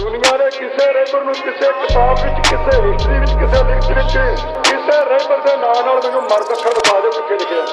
दुनिया के किसी रेबर नूं किसी किताब विच किसी हिस्टरी विच किसी लिखत विच किसी रेबर दे नाम नाल मैनूं मर्द अखर दिखा दिओ कित्थे लिखिआ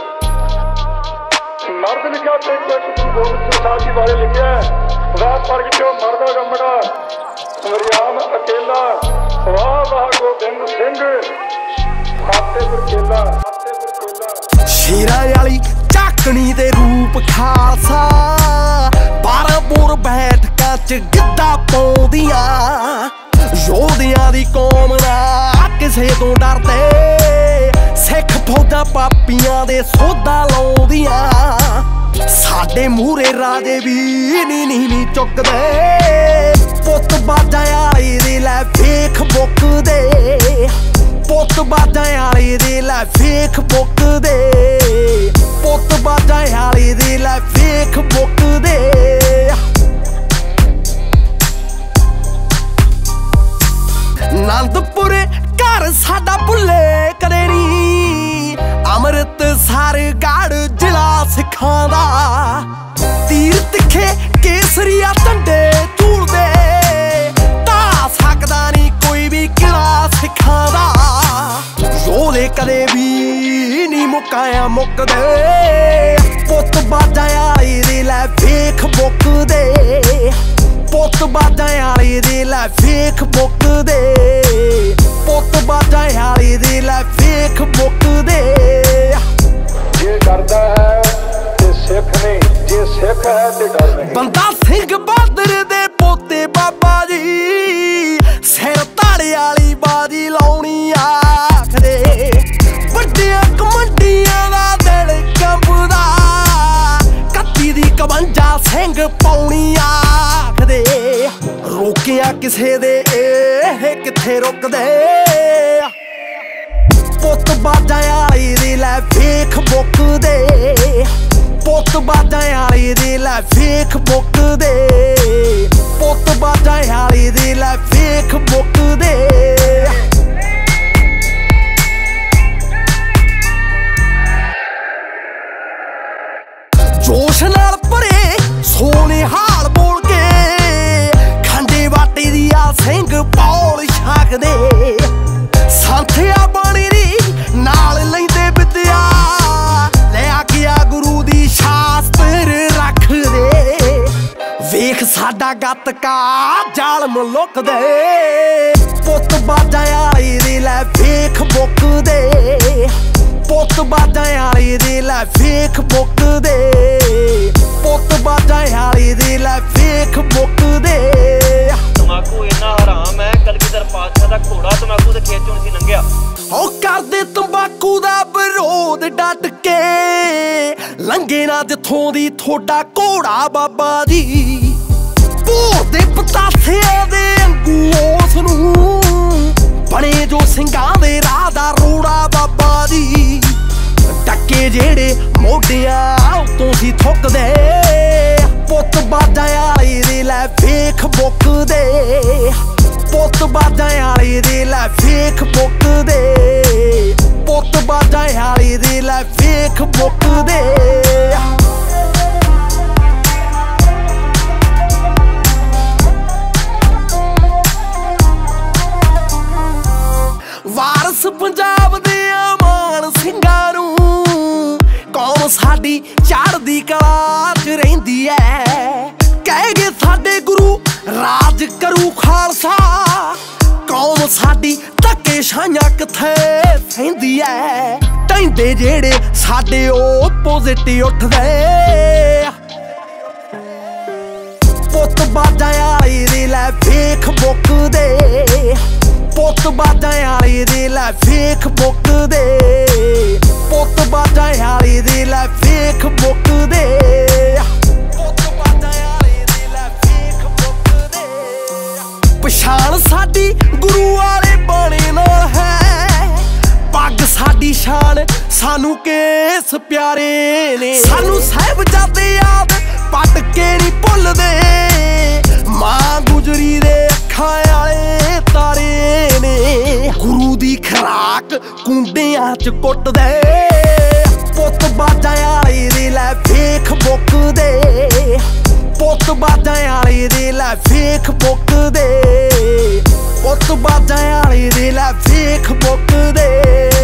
मर्द लिखिआ ते गुरु गोबिंद सिंह साहब जी बारे लिखिआ वाह प्रगटिओ मर्द गमड़ा मरियाम अकेला वाह वाह गोबिंद सिंह खाते पर केला शेरां वाली झाकणी दे रूप खालसा 12 बोर बैठकां च गिद्धा पाउंदियां योधियां दी कौम ना किसे तों डरदे सिख फौजां पापियां दे सोधा लाउंदियां साडे मूहरे राजे भी नी चुकदे पुत्त बाजां वाले दे लै वेख मुकदे पुत्त बाजां वाले दे लै वेख मुकदे पुत्त बाजां वाले दे लै वेख मुकदे आनंदपुरे घर साडा भुल्ले कदे नी अमृतसर गढ़ जिला सिखां दा तीर तिखे केसरिया झंडे झूलदे ढा सकदा नी कोई भी किला सिखां दा योधे कदे भी नी मुकाया मुकदे पुत्त बाजां वाले दे लै वेख मुकदे पुत्त बाजां वाले दे लै वेख मुकदे पुत्त बाजां वाले दे लै वेख मुकदे जे डरदा है ते सिख नहीं जे सिख है ते डर नहीं बंदा सिंह बहादुर दे पोते बाबा जी सिर धाड़े वाली बाजी लाउणी आखदे वड्डियां कमंडियां दा दिल कंबदा 31 दी 51 सिंह पौनी आखदे रोकिया किसे दे किथे रुकदे पुत्त बाजां वाले दे लै वेख मुकदे पुत्त बाजां वाले दे लै वेख मुकदे पुत्त बाजां वाले दे लै वेख मुकदे जोश नाल भरे सोने हाल बोल के खंडे वाटे दिया सिंह पौल छकदे संथिया बाणी दी नाल लैंदे विद्या ले आखिया गुरु दी शास्त्र रख दे वेख साडा गतका जालम लुकदे पुत्त बाजां वाले दे लै वेख मुकदे पुत्त बाजां वाले दे लै वेख मुकदे पुत्त बाजां वाले दे लै वेख मुकदे तमाकू इन्ना हराम है कलगीधर पातशाह दा घोड़ा तमाकू दे खेत चों सी लंघिया ओ करदे तंबाकू दा विरोध डट के लंघे ना जिथों दी थोड़ा घोड़ा बाबा जी भोर दे पतासियां दे अंगू उस नूं बने जो ਸਿੰਘਾਂ दे राह दा रोड़ा बाबा जी डके जेड़े मोढियां उतों सी थुकदे पुत्त बाजां वाले दे लै वेख मुकदे पुत्त बाजां वाले दे लै वेख मुकदे पुत्त बाजां वाले दे लै वेख मुकदे वारस पंजाब दे अमान ਸਿੰਘਾਂ नूं कौम साडी चढ़दी कला च रहिंदी ऐ कह गए साडे गुरु राज करू खालसा कौम साडी धक्के छाइयां किथे सहिंदी ऐ ढैंदे जेड़े साडे ओपोजिट उठदे पुत्त बाजां वाले दे लै वेख मुकदे पुत्त बाजां वाले दे लै वेख मुकदे पुत्त बाजां वाले दे लै वेख मुकदे पुत्त बाजां वाले दे लै वेख मुकदे पछाण साडी गुरु वाले बाणे नाल है पग साडी शान सानू केस प्यारे ने सानू साहिबजादे याद पट के नी भुलदे मां गुजरी दे अखां वाले तारे ने गुरु दी खराक कुंडियां च कुटदे पुत्त बाजां वाले दे लै वेख मुकदे ਪੁੱਤ ਬਾਜਾਂ ਵਾਲੀ ਦੀ ਲੈ ਵੇਖ ਮੁੱਕਦੇ ਪੁੱਤ ਬਾਜਾਂ ਵਾਲੀ ਦੀ ਲੈ ਵੇਖ ਮੁੱਕਦੇ